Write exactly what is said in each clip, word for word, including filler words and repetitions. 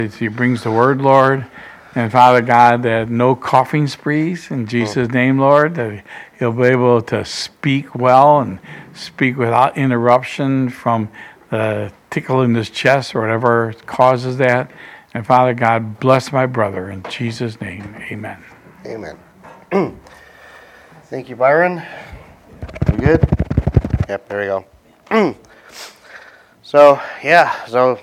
He brings the word, Lord. And Father God, that no coughing sprees in Jesus' name, Lord, that he'll be able to speak well and speak without interruption from the tickle in his chest or whatever causes that. And Father God, bless my brother in Jesus' name. Amen. Amen. Thank you, Byron. You good? Yep, there we go. So, yeah, so,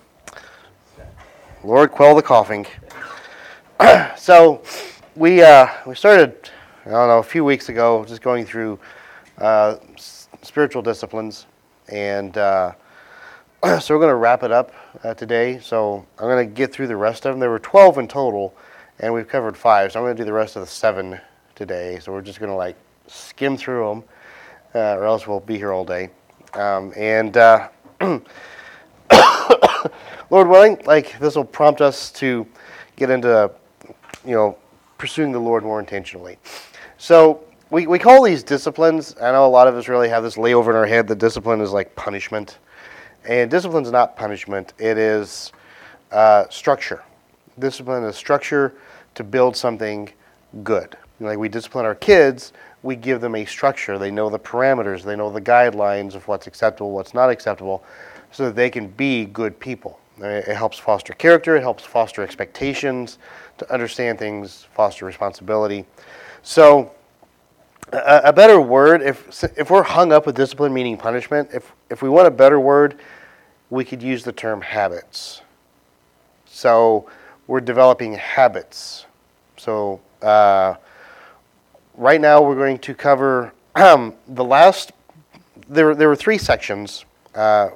Lord, quell the coughing. So, we uh, we started, I don't know, a few weeks ago, just going through uh, s- spiritual disciplines, and uh, so we're going to wrap it up uh, today. So, I'm going to get through the rest of them. There were twelve in total, and we've covered five, so I'm going to do the rest of the seven today. So, we're just going to, like, skim through them, uh, or else we'll be here all day. Um, and, uh, Lord willing, like, this will prompt us to get into, you know, pursuing the Lord more intentionally. So we, we call these disciplines. I know a lot of us really have this layover in our head that discipline is like punishment. And discipline is not punishment. It is uh, structure. Discipline is structure to build something good. Like we discipline our kids, we give them a structure. They know the parameters. They know the guidelines of what's acceptable, what's not acceptable, so that they can be good people. It helps foster character. It helps foster expectations, to understand things, foster responsibility. So a, a better word, if if we're hung up with discipline meaning punishment, if if we want a better word, we could use the term habits. So we're developing habits. So uh, right now we're going to cover um, the last, there, there were three sections uh,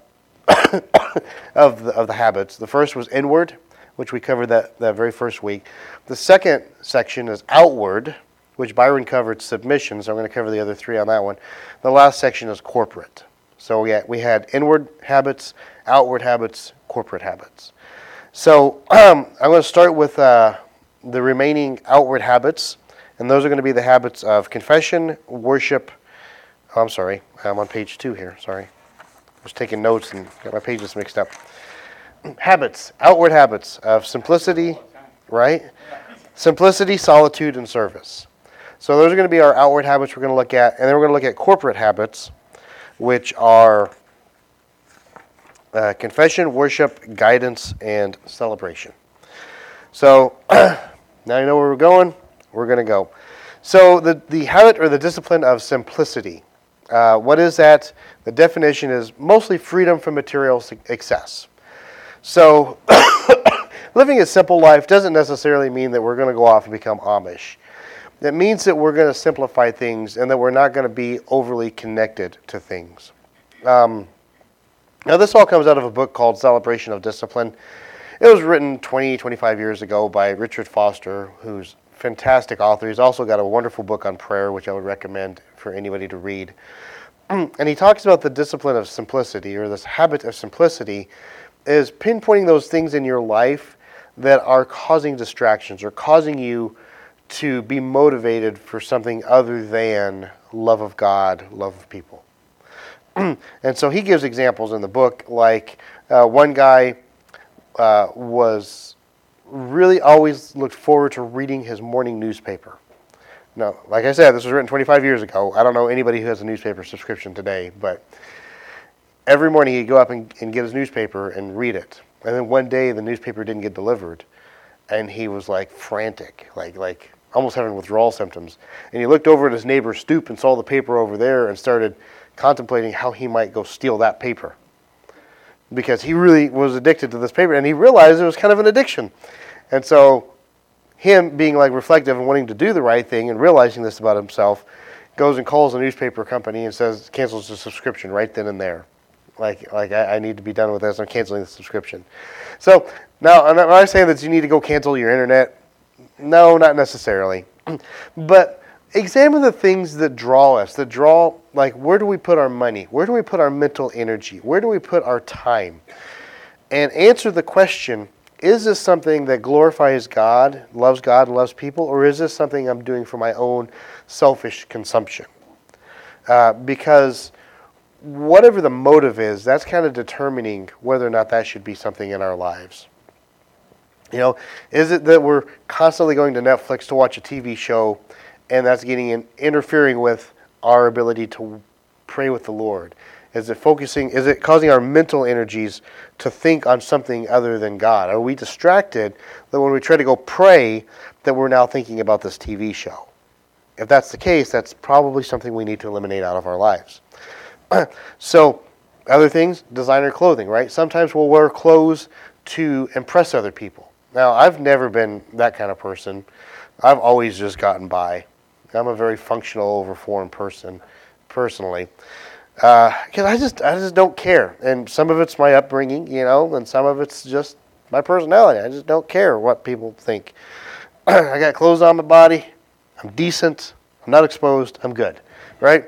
of the, of the habits. The first was inward, which we covered that, that very first week. The second section is outward, which Byron covered submission, so I'm going to cover the other three on that one. The last section is corporate. So we had, we had inward habits, outward habits, corporate habits. So um, I'm going to start with uh, the remaining outward habits, and those are going to be the habits of confession, worship. Oh, I'm sorry, I'm on page two here, sorry. I was taking notes and got my pages mixed up. Habits, outward habits of simplicity, right? Simplicity, solitude, and service. So those are going to be our outward habits we're going to look at. And then we're going to look at corporate habits, which are uh, confession, worship, guidance, and celebration. So now you know where we're going. We're going to go. So the, the habit or the discipline of simplicity. Uh, what is that? The definition is mostly freedom from material excess. So living a simple life doesn't necessarily mean that we're going to go off and become Amish. It means that we're going to simplify things and that we're not going to be overly connected to things. Um, now this all comes out of a book called Celebration of Discipline. It was written twenty, twenty-five years ago by Richard Foster, who's a fantastic author. He's also got a wonderful book on prayer, which I would recommend for anybody to read. And he talks about the discipline of simplicity, or this habit of simplicity, is pinpointing those things in your life that are causing distractions or causing you to be motivated for something other than love of God, love of people. And so he gives examples in the book, like uh, one guy uh, was really always looked forward to reading his morning newspaper. Now, like I said, this was written twenty-five years ago. I don't know anybody who has a newspaper subscription today, but every morning he'd go up and, and get his newspaper and read it. And then one day the newspaper didn't get delivered, and he was like frantic, like like almost having withdrawal symptoms. And he looked over at his neighbor's stoop and saw the paper over there and started contemplating how he might go steal that paper, because he really was addicted to this paper, and he realized it was kind of an addiction. And so him being like reflective and wanting to do the right thing and realizing this about himself, goes and calls a newspaper company and says, cancels the subscription right then and there. Like, like I, I need to be done with this. I'm canceling the subscription. So now, am I saying that you need to go cancel your internet? No, not necessarily. But examine the things that draw us, that draw, like, where do we put our money? Where do we put our mental energy? Where do we put our time? And answer the question, is this something that glorifies God, loves God, and loves people, or is this something I'm doing for my own selfish consumption? Uh, because whatever the motive is, that's kind of determining whether or not that should be something in our lives. You know, is it that we're constantly going to Netflix to watch a T V show, and that's getting in, interfering with our ability to pray with the Lord? Is it focusing? Is it causing our mental energies to think on something other than God? Are we distracted that when we try to go pray, that we're now thinking about this T V show? If that's the case, that's probably something we need to eliminate out of our lives. So, other things, designer clothing, right? Sometimes we'll wear clothes to impress other people. Now, I've never been that kind of person. I've always just gotten by. I'm a very functional, overformed person, personally. Because uh, I just I just don't care. And some of it's my upbringing, you know, and some of it's just my personality. I just don't care what people think. I got clothes on my body. I'm decent. I'm not exposed. I'm good, right?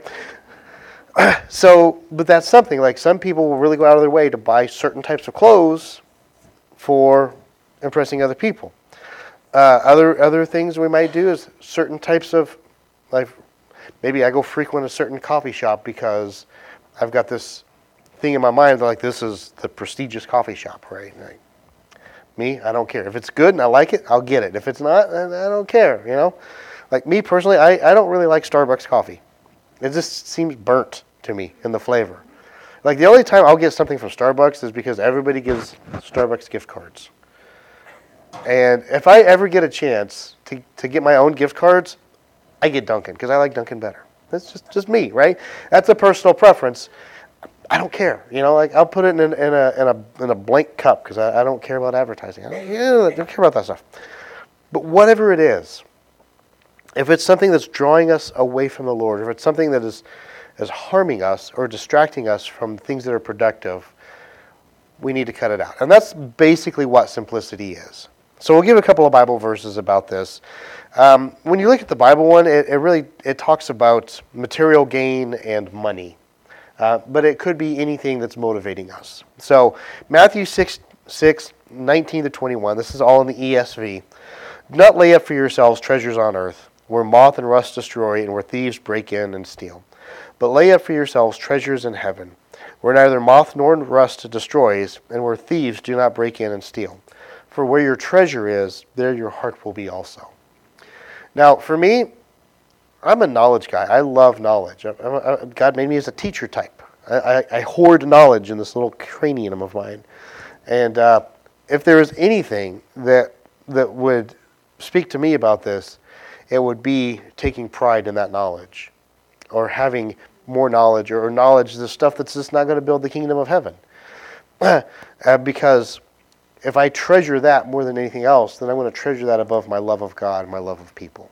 So, but that's something. Like some people will really go out of their way to buy certain types of clothes for impressing other people. Uh, other other things we might do is certain types of, like maybe I go frequent a certain coffee shop because I've got this thing in my mind like this is the prestigious coffee shop, right? Like, me, I don't care. If it's good and I like it, I'll get it. If it's not, then I don't care, you know? Like me personally, I, I don't really like Starbucks coffee. It just seems burnt to me in the flavor. Like the only time I'll get something from Starbucks is because everybody gives Starbucks gift cards. And if I ever get a chance to, to get my own gift cards, I get Dunkin' because I like Dunkin' better. That's just, just me, right? That's a personal preference. I don't care, you know. Like I'll put it in, in a in a in a blank cup because I, I don't care about advertising. I don't, yeah, I don't care about that stuff. But whatever it is, if it's something that's drawing us away from the Lord, if it's something that is is harming us or distracting us from things that are productive, we need to cut it out. And that's basically what simplicity is. So we'll give a couple of Bible verses about this. Um, when you look at the Bible one, it, it really it talks about material gain and money. Uh, but it could be anything that's motivating us. So Matthew six, six, nineteen to twenty-one, this is all in the E S V. Do not lay up for yourselves treasures on earth, where moth and rust destroy and where thieves break in and steal. But lay up for yourselves treasures in heaven, where neither moth nor rust destroys, and where thieves do not break in and steal. For where your treasure is, there your heart will be also. Now, for me, I'm a knowledge guy. I love knowledge. I'm a, I, God made me as a teacher type. I, I, I hoard knowledge in this little cranium of mine. And uh, if there is anything that that would speak to me about this, it would be taking pride in that knowledge, or having more knowledge, or, or knowledge the stuff that's just not going to build the kingdom of heaven. uh, because if I treasure that more than anything else, then I'm going to treasure that above my love of God and my love of people.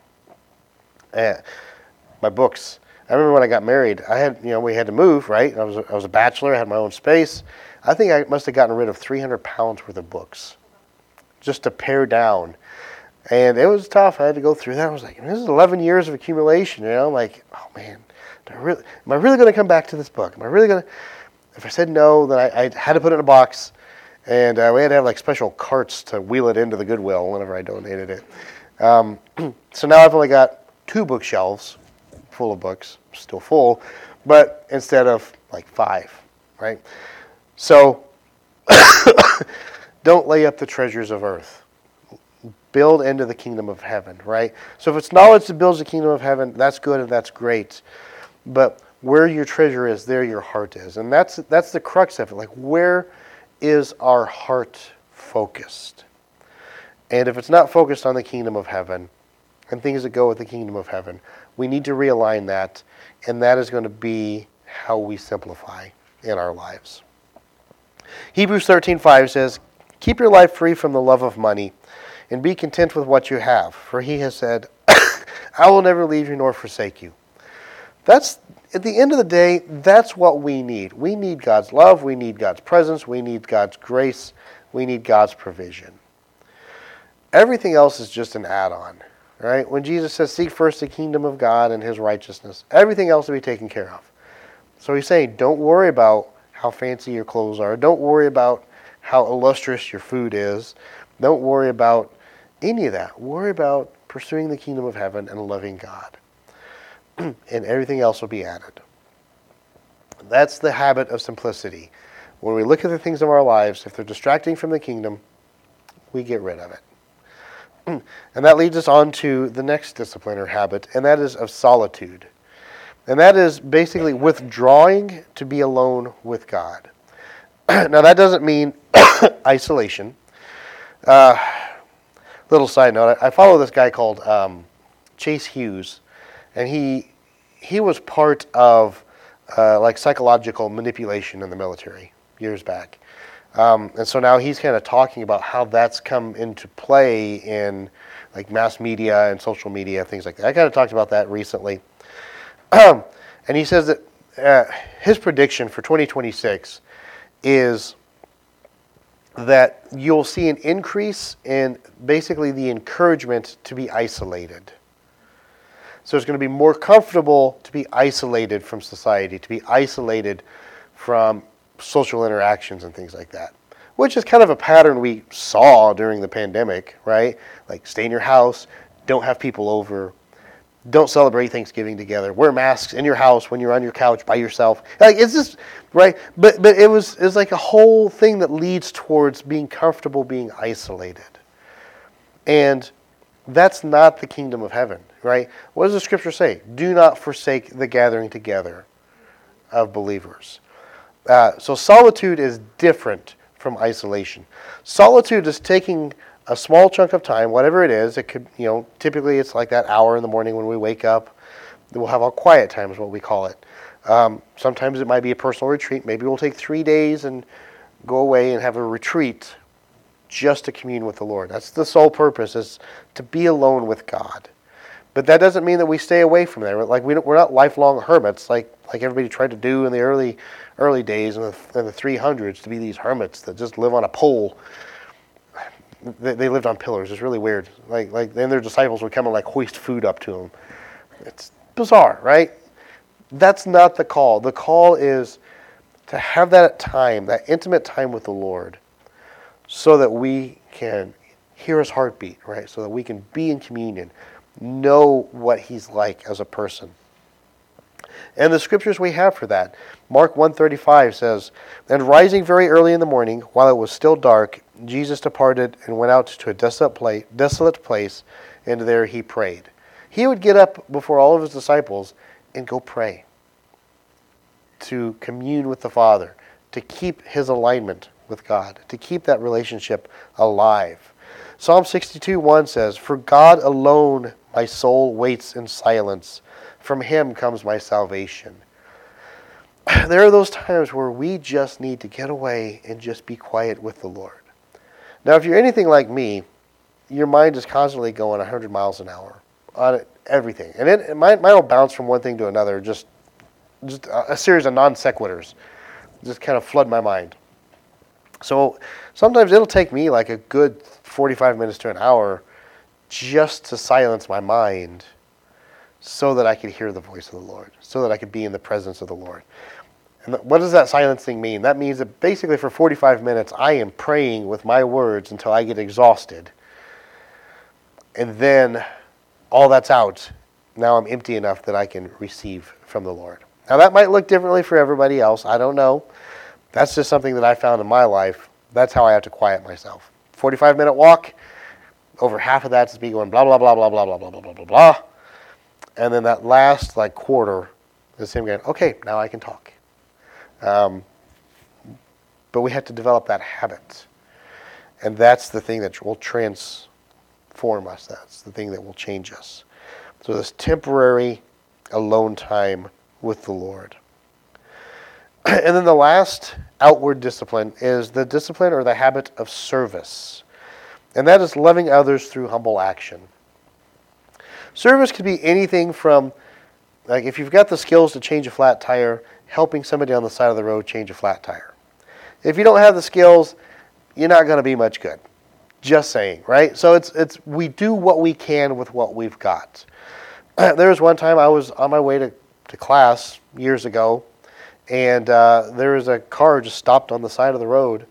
Uh, my books. I remember when I got married, I had, you know, we had to move, right? I was a, I was a bachelor, I had my own space. I think I must have gotten rid of three hundred pounds worth of books just to pare down. And it was tough. I had to go through that. I was like, this is eleven years of accumulation, you know? I'm like, oh man, do I really, am I really going to come back to this book? Am I really going to? If I said no, then I, I had to put it in a box. And uh, we had to have like special carts to wheel it into the Goodwill whenever I donated it. Um, so now I've only got two bookshelves full of books, still full, but instead of like five, right? So don't lay up the treasures of earth. Build into the kingdom of heaven, right? So if it's knowledge that builds the kingdom of heaven, that's good and that's great. But where your treasure is, there your heart is. And that's that's the crux of it. Like, where is our heart focused? And if it's not focused on the kingdom of heaven and things that go with the kingdom of heaven, we need to realign that, and that is going to be how we simplify in our lives. Hebrews thirteen five says, keep your life free from the love of money, and be content with what you have, for he has said, I will never leave you nor forsake you. That's, at the end of the day, that's what we need. We need God's love, we need God's presence, we need God's grace, we need God's provision. Everything else is just an add-on, right? When Jesus says, seek first the kingdom of God and his righteousness, everything else will be taken care of. So he's saying, don't worry about how fancy your clothes are. Don't worry about how illustrious your food is. Don't worry about any of that. Worry about pursuing the kingdom of heaven and loving God. And everything else will be added. That's the habit of simplicity. When we look at the things of our lives, if they're distracting from the kingdom, we get rid of it. And that leads us on to the next discipline or habit, and that is of solitude. And that is basically withdrawing to be alone with God. Now, that doesn't mean isolation. Uh, little side note, I follow this guy called um, Chase Hughes, and he he was part of uh, like psychological manipulation in the military years back. Um, and so now he's kind of talking about how that's come into play in like mass media and social media, things like that. I kind of talked about that recently. Um, and he says that uh, his prediction for twenty twenty-six is that you'll see an increase in basically the encouragement to be isolated. So it's going to be more comfortable to be isolated from society, to be isolated from social interactions and things like that, which is kind of a pattern we saw during the pandemic, right? Like stay in your house, don't have people over, don't celebrate Thanksgiving together, wear masks in your house when you're on your couch by yourself. Like it's just, right? But but it was it's like a whole thing that leads towards being comfortable being isolated. And that's not the kingdom of heaven, right? What does the scripture say? Do not forsake the gathering together of believers. Uh, so solitude is different from isolation. Solitude is taking a small chunk of time, whatever it is. It could, you know, typically it's like that hour in the morning when we wake up. We'll have our quiet time is what we call it. Um, sometimes it might be a personal retreat. Maybe we'll take three days and go away and have a retreat just to commune with the Lord. That's the sole purpose, is to be alone with God. But that doesn't mean that we stay away from there. Like we don't, we're not lifelong hermits, like like everybody tried to do in the early early days in the, in the three hundreds, to be these hermits that just live on a pole. They, they lived on pillars. It's really weird. Like like then their disciples would come and like hoist food up to them. It's bizarre, right? That's not the call. The call is to have that time, that intimate time with the Lord, so that we can hear his heartbeat, right? So that we can be in communion, know what he's like as a person. And the scriptures we have for that. Mark one thirty-five says, "And rising very early in the morning, while it was still dark, Jesus departed and went out to a desolate place, desolate place, and there he prayed." He would get up before all of his disciples and go pray, to commune with the Father, to keep his alignment with God, to keep that relationship alive. Psalm sixty-two one says, "For God alone my soul waits in silence. From him comes my salvation." There are those times where we just need to get away and just be quiet with the Lord. Now, if you're anything like me, your mind is constantly going one hundred miles an hour on everything. And it, it might, might will bounce from one thing to another, just, just a, a series of non sequiturs, just kind of flood my mind. So sometimes it'll take me like a good forty-five minutes to an hour just to silence my mind so that I could hear the voice of the Lord, so that I could be in the presence of the Lord. And what does that silencing mean? That means that basically for forty-five minutes I am praying with my words until I get exhausted. And then all that's out. Now I'm empty enough that I can receive from the Lord. Now that might look differently for everybody else. I don't know. That's just something that I found in my life. That's how I have to quiet myself. forty-five minute walk, over half of that is me going blah, blah, blah, blah, blah, blah, blah, blah, blah, blah, blah. And then that last like quarter is him going, okay, now I can talk. Um, but we have to develop that habit. And that's the thing that will transform us. That's the thing that will change us. So this temporary alone time with the Lord. And then the last outward discipline is the discipline or the habit of service. And that is loving others through humble action. Service could be anything from, like if you've got the skills to change a flat tire, helping somebody on the side of the road change a flat tire. If you don't have the skills, you're not going to be much good. Just saying, right? So it's it's we do what we can with what we've got. There was one time I was on my way to, to class years ago, and uh, there was a car just stopped on the side of the road.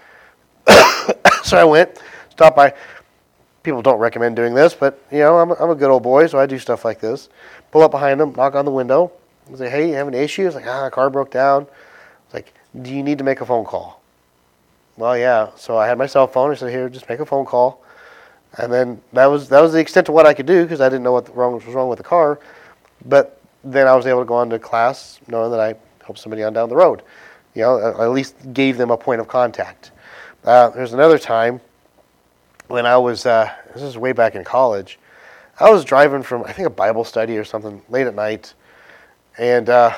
So I went, stopped by. People don't recommend doing this, but you know, I'm a, I'm a good old boy, so I do stuff like this. Pull up behind them, knock on the window, and say, "Hey, you have an issue?" It's like, "Ah, car broke down." It's like, "Do you need to make a phone call?" well, yeah. So I had my cell phone. I said, here, just make a phone call. And then that was that was the extent of what I could do because I didn't know what wrong was wrong with the car. But then I was able to go on to class knowing that I helped somebody on down the road. You know, I at least gave them a point of contact. Uh, there's another time when I was, uh, this is way back in college, I was driving from, I think, a Bible study or something late at night. And uh,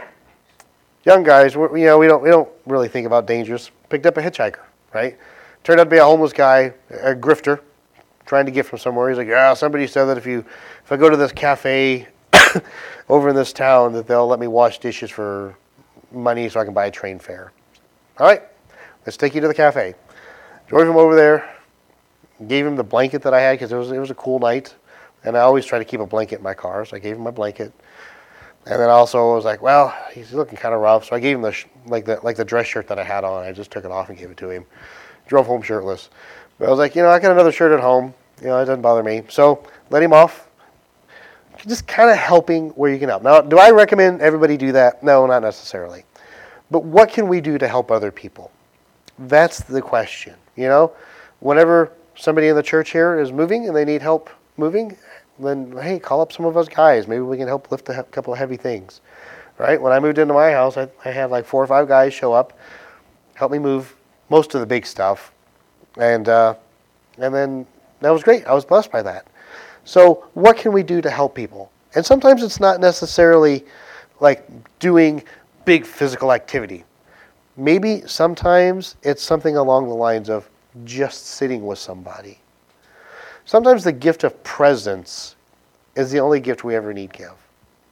young guys, we're, you know, we don't we don't really think about dangers. Picked up a hitchhiker, right? Turned out to be a homeless guy, a grifter, trying to get from somewhere. He's like, yeah, somebody said that if you if I go to this cafe over in this town that they'll let me wash dishes for money so I can buy a train fare. All right, let's take you to the cafe. Drove him over there, gave him the blanket that I had because it was it was a cool night, and I always try to keep a blanket in my car, so I gave him my blanket. And then also I was like, well, he's looking kind of rough, so I gave him the sh- like the like the dress shirt that I had on. I just took it off and gave it to him. Drove home shirtless. But I was like, you know, I got another shirt at home. You know, it doesn't bother me. So let him off. Just kind of helping where you can help. Now, do I recommend everybody do that? No, not necessarily. But what can we do to help other people? That's the question. You know, whenever somebody in the church here is moving and they need help moving, then, hey, call up some of us guys. Maybe we can help lift a he- couple of heavy things, right? When I moved into my house, I, I had like four or five guys show up, help me move most of the big stuff, and uh, and then that was great. I was blessed by that. So what can we do to help people? And sometimes it's not necessarily like doing big physical activity. Maybe sometimes it's something along the lines of just sitting with somebody. Sometimes the gift of presence is the only gift we ever need give.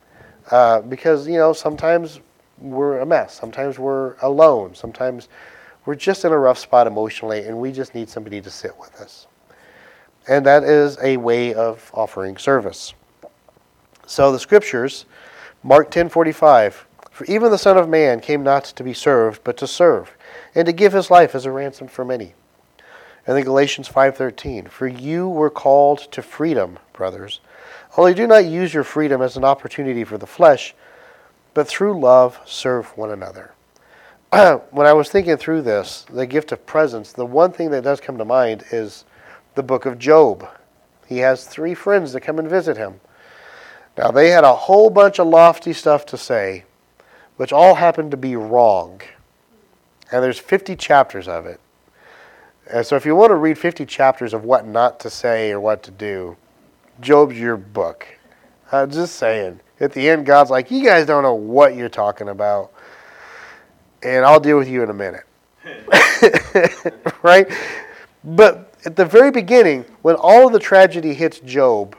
Uh, because, you know, sometimes we're a mess. Sometimes we're alone. Sometimes we're just in a rough spot emotionally, and we just need somebody to sit with us. And that is a way of offering service. So the scriptures, Mark ten forty-five, for even the Son of Man came not to be served, but to serve, and to give his life as a ransom for many. And then Galatians five thirteen, for you were called to freedom, brothers. Only do not use your freedom as an opportunity for the flesh, but through love serve one another. When I was thinking through this, the gift of presence, the one thing that does come to mind is the book of Job. He has three friends that come and visit him. Now, they had a whole bunch of lofty stuff to say, which all happened to be wrong. And there's fifty chapters of it. And so if you want to read fifty chapters of what not to say or what to do, Job's your book. I'm just saying. At the end, God's like, you guys don't know what you're talking about. And I'll deal with you in a minute. Right? But at the very beginning, when all of the tragedy hits Job,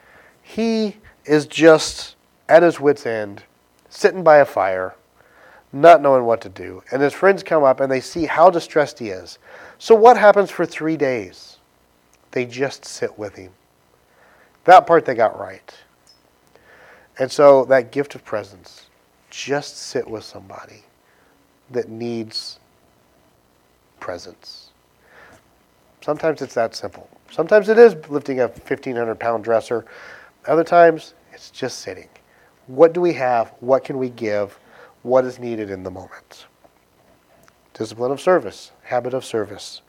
he is just at his wit's end, sitting by a fire, not knowing what to do. And his friends come up and they see how distressed he is. So what happens for three days? They just sit with him. That part they got right. And so that gift of presence, just sit with somebody that needs presence. Sometimes it's that simple. Sometimes it is lifting a fifteen hundred pound dresser. Other times it's just sitting. What do we have? What can we give? What is needed in the moment? Discipline of service, habit of service.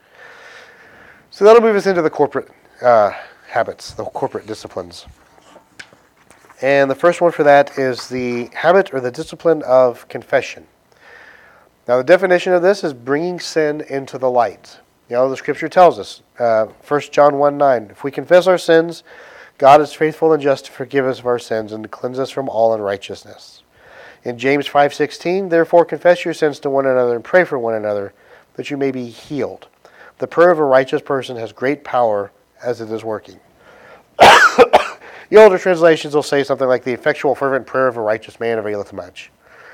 So that'll move us into the corporate uh, habits, the corporate disciplines. And the first one for that is the habit or the discipline of confession. Now the definition of this is bringing sin into the light. You know, the scripture tells us, uh, First John one nine, if we confess our sins, God is faithful and just to forgive us of our sins and to cleanse us from all unrighteousness. In James five sixteen, therefore confess your sins to one another and pray for one another that you may be healed. The prayer of a righteous person has great power as it is working. The older translations will say something like the effectual fervent prayer of a righteous man availeth much.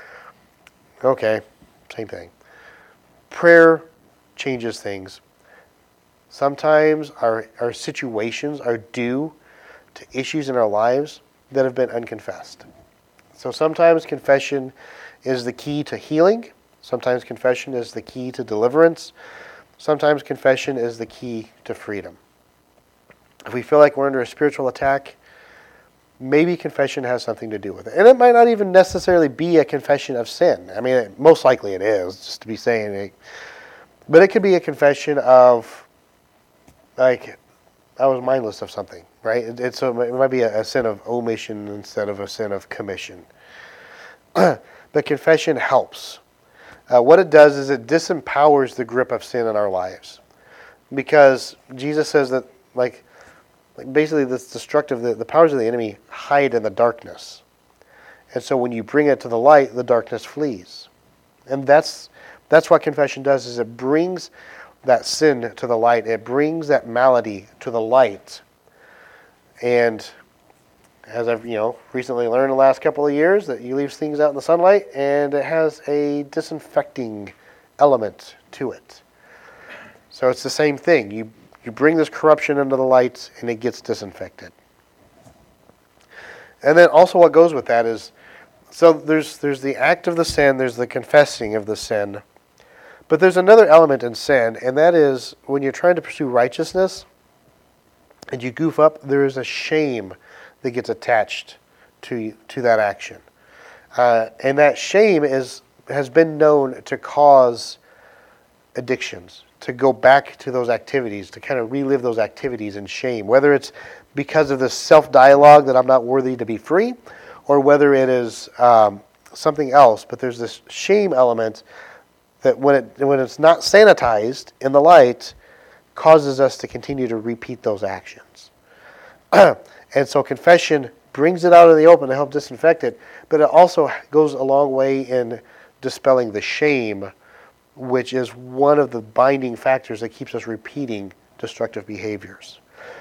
Okay, same thing. Prayer changes things. Sometimes our, our situations are due to issues in our lives that have been unconfessed. So sometimes confession is the key to healing. Sometimes confession is the key to deliverance. Sometimes confession is the key to freedom. If we feel like we're under a spiritual attack, maybe confession has something to do with it. And it might not even necessarily be a confession of sin. I mean, most likely it is, just to be saying it. But it could be a confession of, like, I was mindless of something, right? It, it's a, it might be a, a sin of omission instead of a sin of commission. But confession helps. Uh, what it does is it disempowers the grip of sin in our lives. Because Jesus says that, like, like basically this destructive, the, the powers of the enemy hide in the darkness. And so when you bring it to the light, the darkness flees. And that's that's what confession does, is it brings that sin to the light. It brings that malady to the light. And as I've, you know, recently learned the last couple of years, that you leave things out in the sunlight and it has a disinfecting element to it. So it's the same thing. You you bring this corruption into the light and it gets disinfected. And then also what goes with that is, so there's there's the act of the sin, there's the confessing of the sin. But there's another element in sin, and that is when you're trying to pursue righteousness and you goof up, there is a shame that gets attached to to that action. Uh, and that shame is has been known to cause addictions, to go back to those activities, to kind of relive those activities in shame, whether it's because of the self-dialogue that I'm not worthy to be free, or whether it is um, something else. But there's this shame element that when it when it's not sanitized in the light, causes us to continue to repeat those actions. And so confession brings it out in the open to help disinfect it, but it also goes a long way in dispelling the shame, which is one of the binding factors that keeps us repeating destructive behaviors.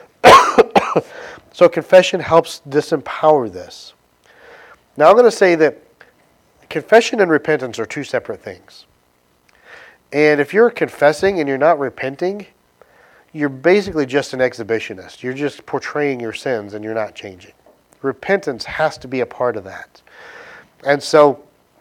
So confession helps disempower this. Now I'm going to say that confession and repentance are two separate things. And if you're confessing and you're not repenting, you're basically just an exhibitionist. You're just portraying your sins and you're not changing. Repentance has to be a part of that. And so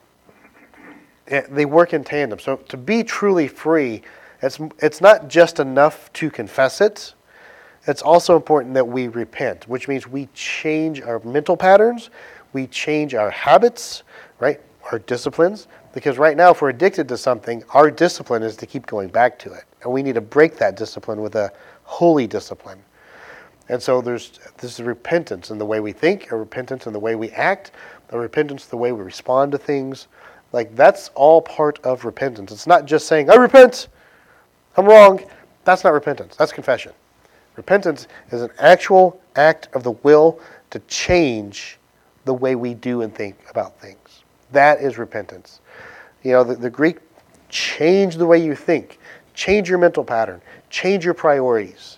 they work in tandem. So to be truly free, it's it's not just enough to confess it. It's also important that we repent, which means we change our mental patterns, we change our habits, right? Our disciplines. Because right now, if we're addicted to something, our discipline is to keep going back to it. And we need to break that discipline with a holy discipline. And so there's this is repentance in the way we think, a repentance in the way we act, a repentance in the way we respond to things. Like, that's all part of repentance. It's not just saying, I repent, I'm wrong. That's not repentance. That's confession. Repentance is an actual act of the will to change the way we do and think about things. That is repentance. You know, the, the Greek, change the way you think. Change your mental pattern. Change your priorities.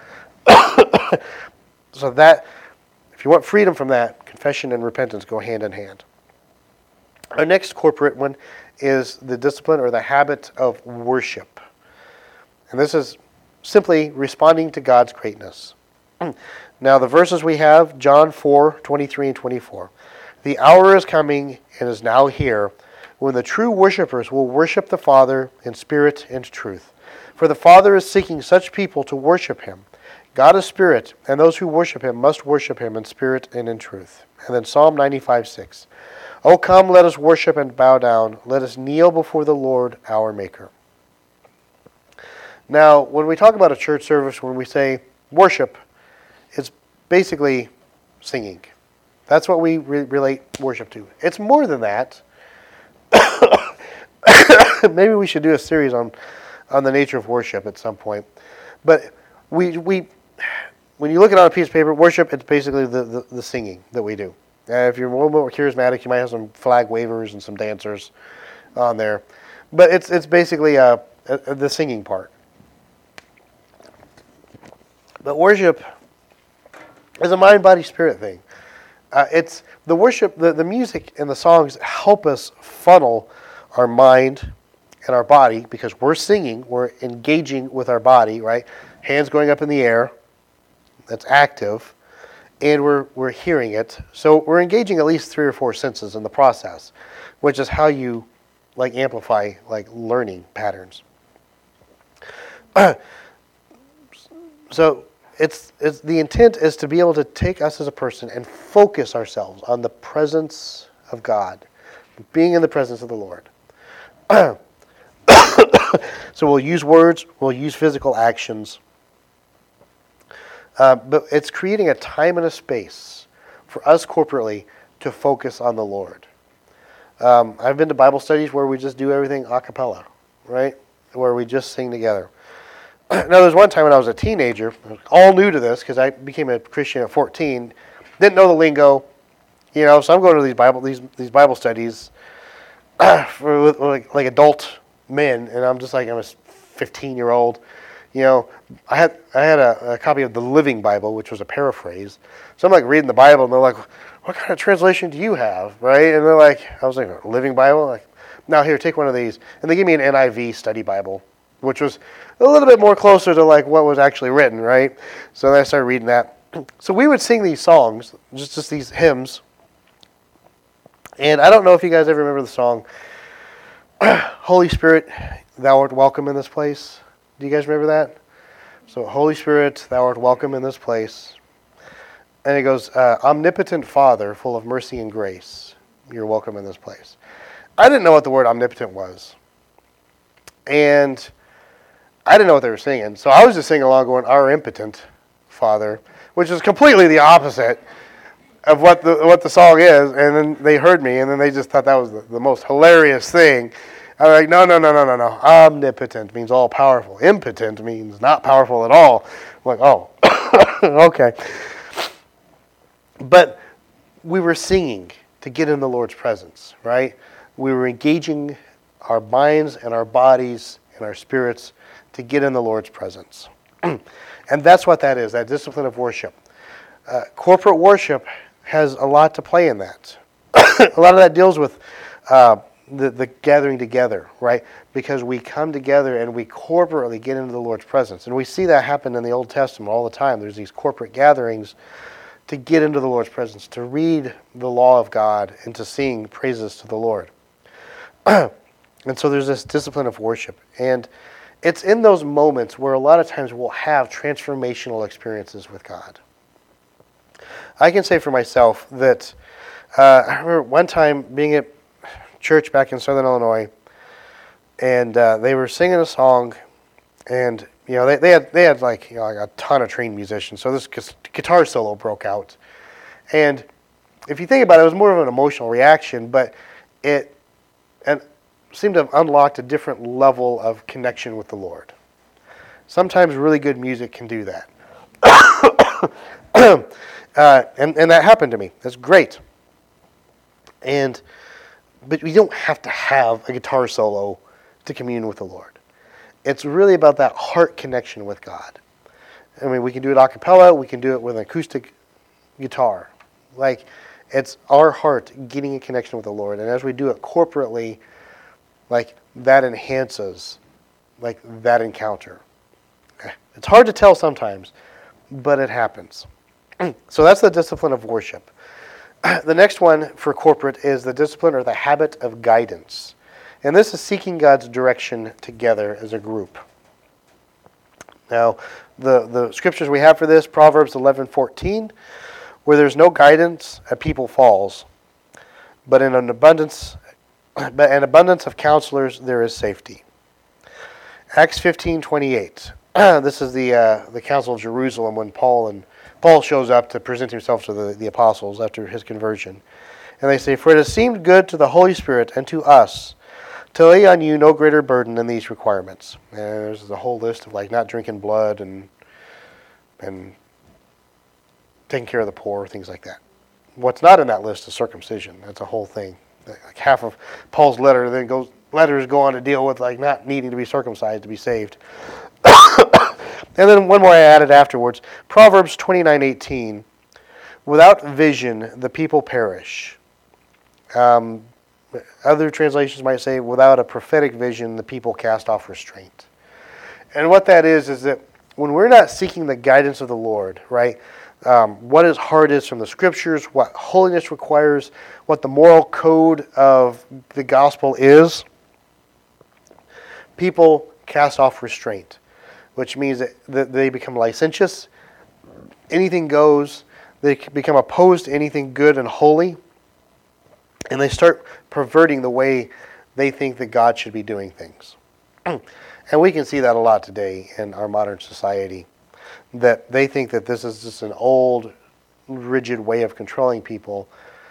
So that, if you want freedom from that, confession and repentance go hand in hand. Our next corporate one is the discipline or the habit of worship. And this is simply responding to God's greatness. Now the verses we have, John four, twenty-three and twenty-four. The hour is coming and is now here when the true worshipers will worship the Father in spirit and truth. For the Father is seeking such people to worship him. God is spirit, and those who worship him must worship him in spirit and in truth. And then Psalm ninety-five, six. O come, let us worship and bow down. Let us kneel before the Lord our Maker. Now, when we talk about a church service, when we say worship, it's basically singing. That's what we re- relate worship to. It's more than that. Maybe we should do a series on, on the nature of worship at some point. But we we when you look at it on a piece of paper, worship, it's basically the, the, the singing that we do. Uh, if you're a little more charismatic, you might have some flag wavers and some dancers on there. But it's it's basically uh, uh, the singing part. But worship is a mind, body, spirit thing. Uh, it's the worship, the, the music and the songs help us funnel our mind and our body, because we're singing, we're engaging with our body, right? Hands going up in the air, that's active, and we're we're hearing it. So we're engaging at least three or four senses in the process, which is how you like amplify like learning patterns. So it's it's the intent is to be able to take us as a person and focus ourselves on the presence of God, being in the presence of the Lord. So we'll use words, we'll use physical actions. Uh, but it's creating a time and a space for us corporately to focus on the Lord. Um, I've been to Bible studies where we just do everything a cappella, right? Where we just sing together. Now, there was one time when I was a teenager, I was all new to this because I became a Christian at fourteen, didn't know the lingo, you know. So I'm going to these Bible these these Bible studies for with, like, like adult men, and I'm just like I'm a fifteen year old, you know. I had I had a, a copy of the Living Bible, which was a paraphrase. So I'm like reading the Bible, and they're like, "What kind of translation do you have?" Right? And they're like, "I was like, Living Bible." Like, now here, take one of these, and they gave me an N I V study Bible, which was a little bit more closer to like what was actually written, right? So then I started reading that. So we would sing these songs, just just these hymns. And I don't know if you guys ever remember the song, Holy Spirit, Thou art welcome in this place. Do you guys remember that? So, Holy Spirit, Thou art welcome in this place. And it goes, uh, Omnipotent Father, full of mercy and grace, you're welcome in this place. I didn't know what the word omnipotent was. And I didn't know what they were singing. So I was just singing along going, Our impotent Father, which is completely the opposite of what the what the song is. And then they heard me, and then they just thought that was the, the most hilarious thing. I was like, no, no, no, no, no, no. Omnipotent means all powerful. Impotent means not powerful at all. I'm like, oh, okay. But we were singing to get in the Lord's presence, right? We were engaging our minds and our bodies and our spirits to get in the Lord's presence. And that's what that is, that discipline of worship. Uh, corporate worship has a lot to play in that. A lot of that deals with uh, the, the gathering together, right? Because we come together and we corporately get into the Lord's presence. And we see that happen in the Old Testament all the time. There's these corporate gatherings to get into the Lord's presence, to read the law of God, and to sing praises to the Lord. And so there's this discipline of worship. And it's in those moments where a lot of times we'll have transformational experiences with God. I can say for myself that uh, I remember one time being at church back in Southern Illinois, and uh, they were singing a song, and you know they, they had they had like you know like a ton of trained musicians. So this guitar solo broke out, and if you think about it, it was more of an emotional reaction, but it and seemed to have unlocked a different level of connection with the Lord. Sometimes really good music can do that. uh, and, and that happened to me. That's great. And but we don't have to have a guitar solo to commune with the Lord. It's really about that heart connection with God. I mean, we can do it a cappella, we can do it with an acoustic guitar. Like, it's our heart getting a connection with the Lord. And as we do it corporately, like, that enhances, like, that encounter. It's hard to tell sometimes, but it happens. So that's the discipline of worship. The next one for corporate is the discipline or the habit of guidance. And this is seeking God's direction together as a group. Now, the, the scriptures we have for this, Proverbs eleven fourteen, where there's no guidance, a people falls. But in an abundance, but an abundance of counselors, there is safety. Acts fifteen twenty-eight. This is the uh, the Council of Jerusalem when Paul and Paul shows up to present himself to the, the apostles after his conversion. And they say, For it has seemed good to the Holy Spirit and to us to lay on you no greater burden than these requirements. And there's a whole list of like not drinking blood and and taking care of the poor, things like that. What's not in that list is circumcision. That's a whole thing. Like half of Paul's letter then goes letters go on to deal with like not needing to be circumcised to be saved. And then one more I added afterwards. Proverbs twenty-nine eighteen. Without vision, the people perish. Um, other translations might say, without a prophetic vision, the people cast off restraint. And what that is, is that when we're not seeking the guidance of the Lord, right, um, what His heart is from the Scriptures, what holiness requires, what the moral code of the gospel is, people cast off restraint, which means that, that they become licentious. Anything goes. They become opposed to anything good and holy. And they start perverting the way they think that God should be doing things. And we can see that a lot today in our modern society, that they think that this is just an old, rigid way of controlling people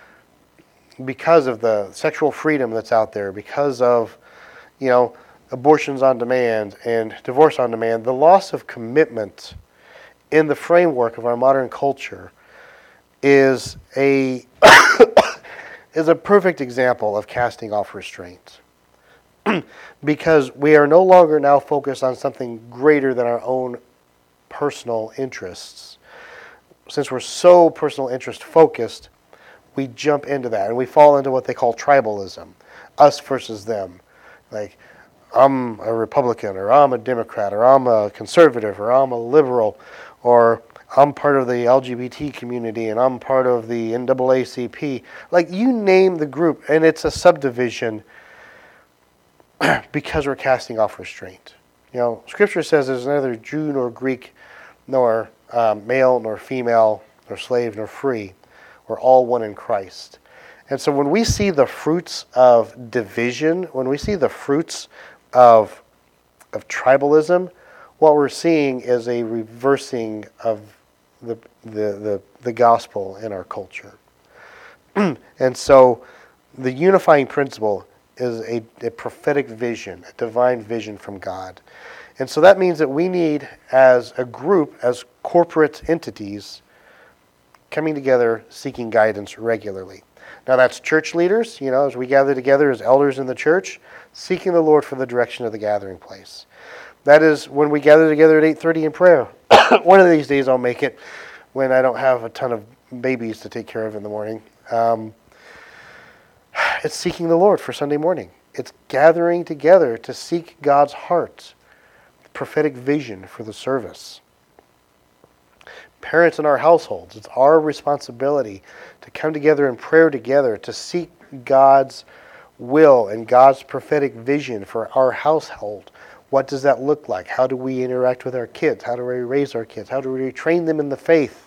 because of the sexual freedom that's out there, because of, you know, abortions on demand and divorce on demand. The loss of commitment in the framework of our modern culture is a is a perfect example of casting off restraint. Because we are no longer now focused on something greater than our own personal interests. Since we're so personal interest focused, we jump into that and we fall into what they call tribalism, us versus them. Like, I'm a Republican, or I'm a Democrat, or I'm a conservative, or I'm a liberal, or I'm part of the L G B T community and I'm part of the N double A C P. Like, you name the group, and it's a subdivision because we're casting off restraint. You know, Scripture says there's neither Jew nor Greek, nor um, male nor female, nor slave nor free. We're all one in Christ. And so when we see the fruits of division, when we see the fruits of of tribalism, what we're seeing is a reversing of the the the, the gospel in our culture. And so the unifying principle is a, a prophetic vision, a divine vision from God. And so that means that we need, as a group, as corporate entities, coming together, seeking guidance regularly. Now that's church leaders, you know, as we gather together as elders in the church, seeking the Lord for the direction of the gathering place. That is when we gather together at eight thirty in prayer. One of these days I'll make it when I don't have a ton of babies to take care of in the morning. Um, it's seeking the Lord for Sunday morning. It's gathering together to seek God's heart, prophetic vision for the service. Parents in our households, it's our responsibility to come together in prayer together to seek God's will and God's prophetic vision for our household. What does that look like? How do we interact with our kids? How do we raise our kids? How do we train them in the faith?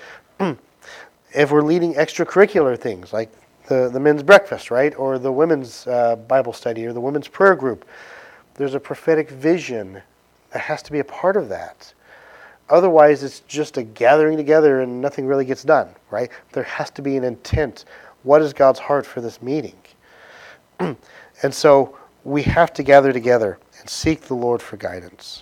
If we're leading extracurricular things like the, the men's breakfast, right? Or the women's uh, Bible study or the women's prayer group, there's a prophetic vision that has to be a part of that. Otherwise, it's just a gathering together and nothing really gets done, right? There has to be an intent. What is God's heart for this meeting? And so we have to gather together and seek the Lord for guidance.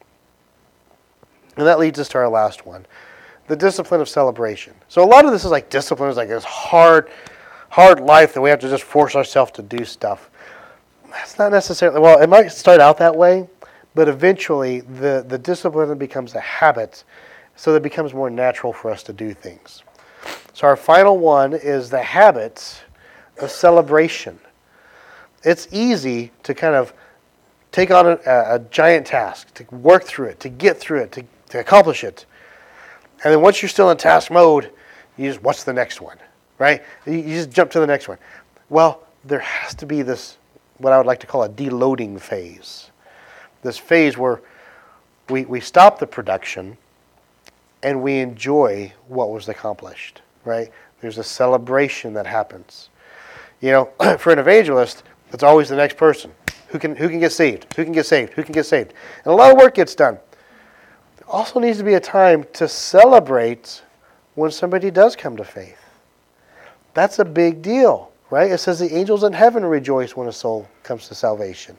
And that leads us to our last one, the discipline of celebration. So a lot of this is like discipline is like this hard, hard life that we have to just force ourselves to do stuff. That's not necessarily, well, it might start out that way, but eventually the, the discipline becomes a habit, so that it becomes more natural for us to do things. So our final one is the habit of celebration. It's easy to kind of take on a, a giant task, to work through it, to get through it, to, to accomplish it. And then once you're still in task mode, you just, what's the next one, right? You, you just jump to the next one. Well, there has to be this, what I would like to call a deloading phase. This phase where we, we stop the production and we enjoy what was accomplished, right? There's a celebration that happens. You know, for an evangelist, it's always the next person. Who can who can get saved? Who can get saved? Who can get saved? And a lot of work gets done. There also needs to be a time to celebrate when somebody does come to faith. That's a big deal, right? It says the angels in heaven rejoice when a soul comes to salvation.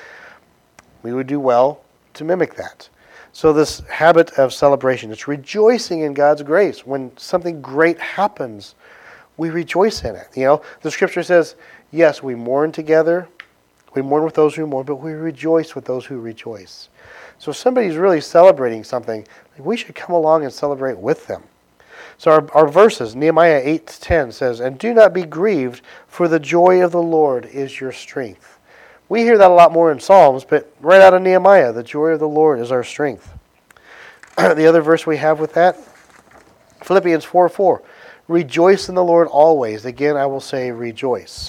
We would do well to mimic that. So this habit of celebration, it's rejoicing in God's grace. When something great happens, we rejoice in it. You know, the scripture says, yes, we mourn together. We mourn with those who mourn, but we rejoice with those who rejoice. So if somebody's really celebrating something, we should come along and celebrate with them. So our, our verses, Nehemiah eight to ten says, and do not be grieved, for the joy of the Lord is your strength. We hear that a lot more in Psalms, but right out of Nehemiah, the joy of the Lord is our strength. The other verse we have with that, Philippians four four. Rejoice in the Lord always. Again, I will say rejoice.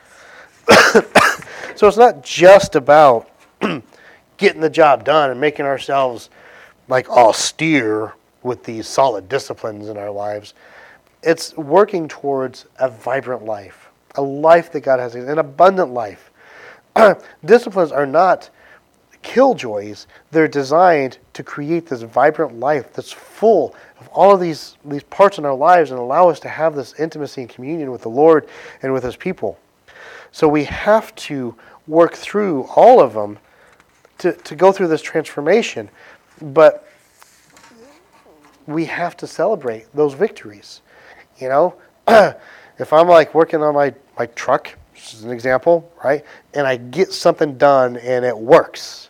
So it's not just about getting the job done and making ourselves like austere with these solid disciplines in our lives. It's working towards a vibrant life, a life that God has, an abundant life. Disciplines are not killjoys. They're designed to create this vibrant life that's full of all of these, these parts in our lives and allow us to have this intimacy and communion with the Lord and with His people. So we have to work through all of them to, to go through this transformation. But we have to celebrate those victories. You know, if I'm like working on my, my truck, this is an example, right? And I get something done and it works.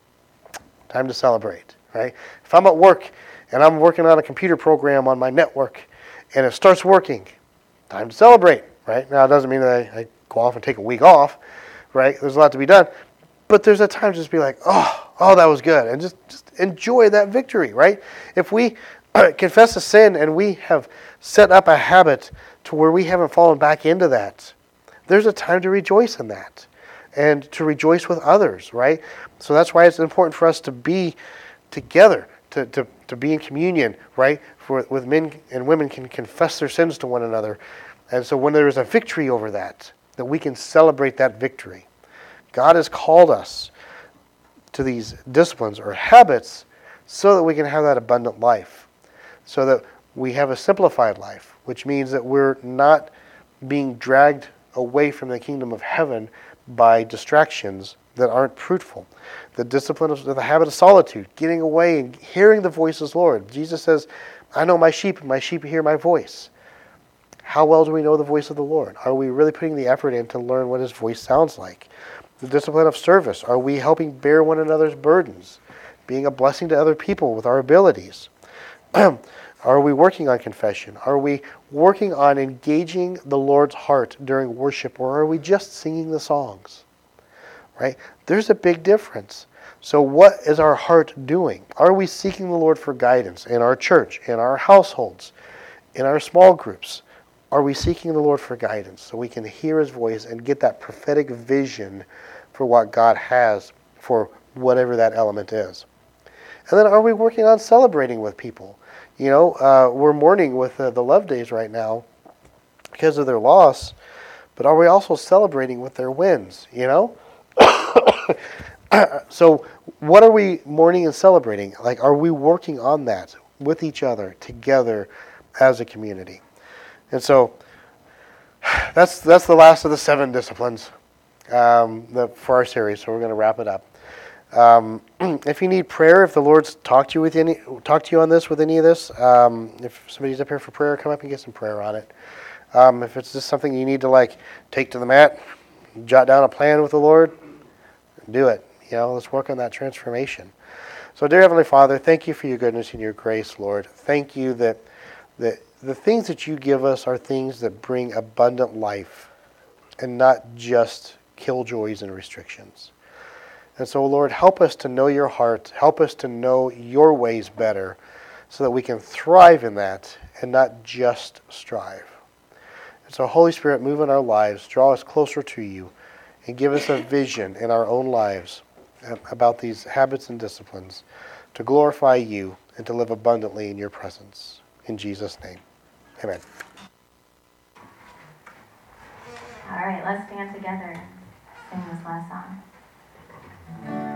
Time to celebrate, right? If I'm at work and I'm working on a computer program on my network and it starts working, time to celebrate, right? Now, it doesn't mean that I, I go off and take a week off, right? There's a lot to be done. But there's a time to just be like, oh, oh, that was good. And just, just enjoy that victory, right? If we confess a sin and we have set up a habit to where we haven't fallen back into that, there's a time to rejoice in that and to rejoice with others, right? So that's why it's important for us to be together, to, to, to be in communion, right? For with men and women can confess their sins to one another. And so when there is a victory over that, that we can celebrate that victory. God has called us to these disciplines or habits so that we can have that abundant life, so that we have a simplified life, which means that we're not being dragged away from the kingdom of heaven by distractions that aren't fruitful. The discipline of the habit of solitude, getting away and hearing the voice of the Lord. Jesus says, I know my sheep, and my sheep hear my voice. How well do we know the voice of the Lord? Are we really putting the effort in to learn what His voice sounds like? The discipline of service. Are we helping bear one another's burdens? Being a blessing to other people with our abilities? Are we working on confession? Are we working on engaging the Lord's heart during worship, or are we just singing the songs? Right? There's a big difference. So what is our heart doing? Are we seeking the Lord for guidance in our church, in our households, in our small groups? Are we seeking the Lord for guidance so we can hear His voice and get that prophetic vision for what God has for whatever that element is? And then are we working on celebrating with people? You know, uh, we're mourning with uh, the Love Days right now because of their loss, but are we also celebrating with their wins, you know? So what are we mourning and celebrating? Like, are we working on that with each other, together, as a community? And so that's that's the last of the seven disciplines um, the, for our series, so we're going to wrap it up. Um, if you need prayer, if the Lord's talked to you with any, talked to you on this with any of this, um, if somebody's up here for prayer, come up and get some prayer on it. Um, if it's just something you need to like take to the mat, jot down a plan with the Lord, do it. You know, let's work on that transformation. So, dear Heavenly Father, thank you for your goodness and your grace, Lord. Thank you that that the things that you give us are things that bring abundant life, and not just killjoys and restrictions. And so, Lord, help us to know your heart. Help us to know your ways better so that we can thrive in that and not just strive. And so, Holy Spirit, move in our lives, draw us closer to you, and give us a vision in our own lives about these habits and disciplines to glorify you and to live abundantly in your presence. In Jesus' name, amen. All right, let's stand together and sing this last song.